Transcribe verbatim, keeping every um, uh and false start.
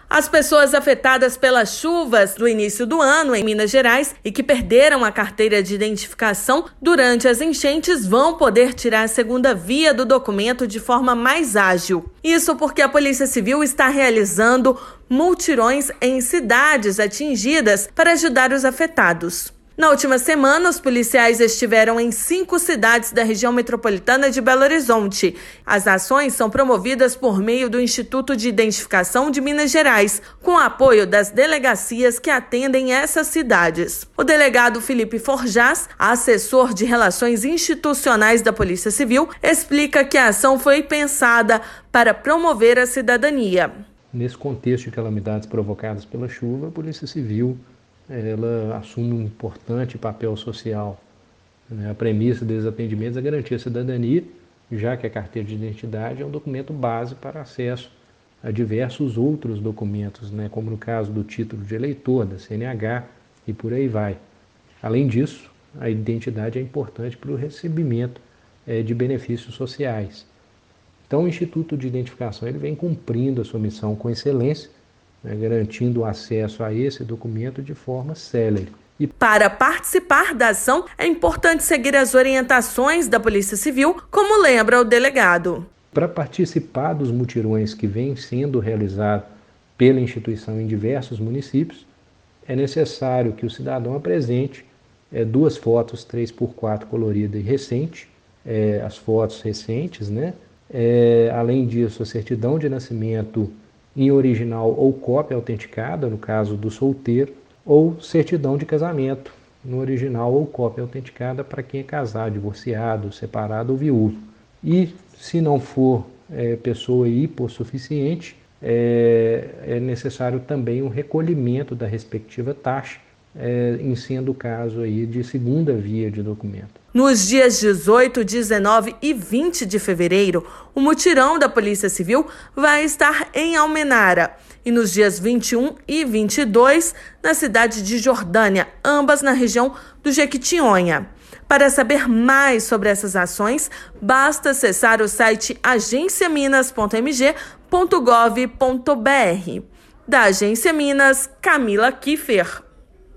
As pessoas afetadas pelas chuvas do início do ano em Minas Gerais e que perderam a carteira de identificação durante as enchentes vão poder tirar a segunda via do documento de forma mais ágil. Isso porque a Polícia Civil está realizando multirões em cidades atingidas para ajudar os afetados. Na última semana, os policiais estiveram em cinco cidades da região metropolitana de Belo Horizonte. As ações são promovidas por meio do Instituto de Identificação de Minas Gerais, com apoio das delegacias que atendem essas cidades. O delegado Felipe Forjás, assessor de Relações Institucionais da Polícia Civil, explica que a ação foi pensada para promover a cidadania. Nesse contexto de calamidades provocadas pela chuva, a Polícia Civil ela assume um importante papel social. A premissa desses atendimentos é garantir a cidadania, já que a carteira de identidade é um documento base para acesso a diversos outros documentos, né, como no caso do título de eleitor, da C N H e por aí vai. Além disso, a identidade é importante para o recebimento é, de benefícios sociais. Então, o Instituto de Identificação ele vem cumprindo a sua missão com excelência, né, garantindo o acesso a esse documento de forma célere. E para participar da ação, é importante seguir as orientações da Polícia Civil, como lembra o delegado. Para participar dos mutirões que vêm sendo realizados pela instituição em diversos municípios, é necessário que o cidadão apresente é, duas fotos três por quatro colorida e recente, é, as fotos recentes, né? É, além disso, a certidão de nascimento em original ou cópia autenticada, no caso do solteiro, ou certidão de casamento, no original ou cópia autenticada para quem é casado, divorciado, separado ou viúvo. E, se não for é, pessoa hipossuficiente, é, é necessário também um recolhimento da respectiva taxa, é, em sendo o caso aí de segunda via de documento. Nos dias dezoito, dezenove e vinte de fevereiro, o mutirão da Polícia Civil vai estar em Almenara e nos dias vinte e um e vinte e dois na cidade de Jordânia, ambas na região do Jequitinhonha. Para saber mais sobre essas ações, basta acessar o site agência minas ponto m g ponto gov ponto b r. Da Agência Minas, Camila Kiffer.